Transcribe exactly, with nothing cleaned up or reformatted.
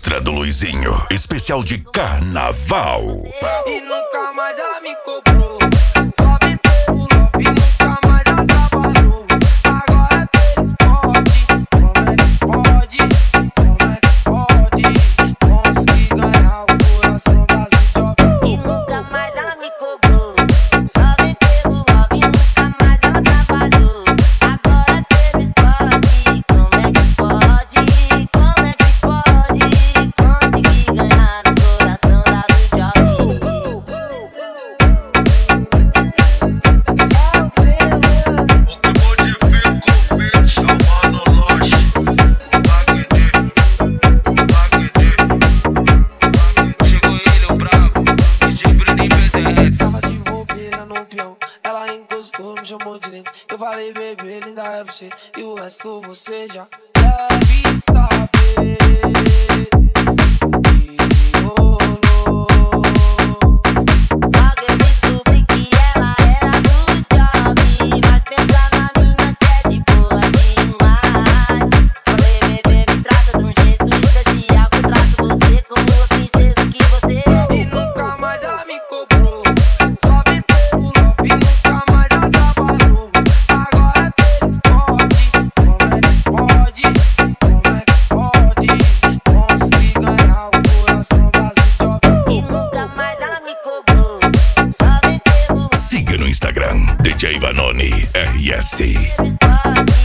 Extra do Luizinho, especial de carnaval. E nunca mais ela me cobrou. Só me pegou love e nunca mais ela trabalhou. Agora é esporte. Como é que pode? Como é que pode? Consegui ganhar o coração das jovens. E nunca mais ela me cobrou. Só me pegou love e nunca mais ela trabalhou. Agora teve esporte. Como é que pode? Como é que pode? Consegui ganhar o coração das jovens. Tava de bobeira no peão, ela encostou, me chamou de lindo. Eu falei, bebê, linda é você, e o resto você já deve saber. Que rolou. Logo eu descobri que ela era do job, mas pensa na mina que é de boa demais. Falei, bebê, me trata de um jeito especial, que eu trato você como a princesa que você é. E nunca mais ela me cobrou. Só me pegou love e nunca mais ela trabalhou. Agora é esporte. Como é que pode? Como é que pode? Consegui ganhar o coração das jovens. E nunca mais ela me cobrou. Só me pegou Siga no Instagram, D J Vanoni R S. esporte.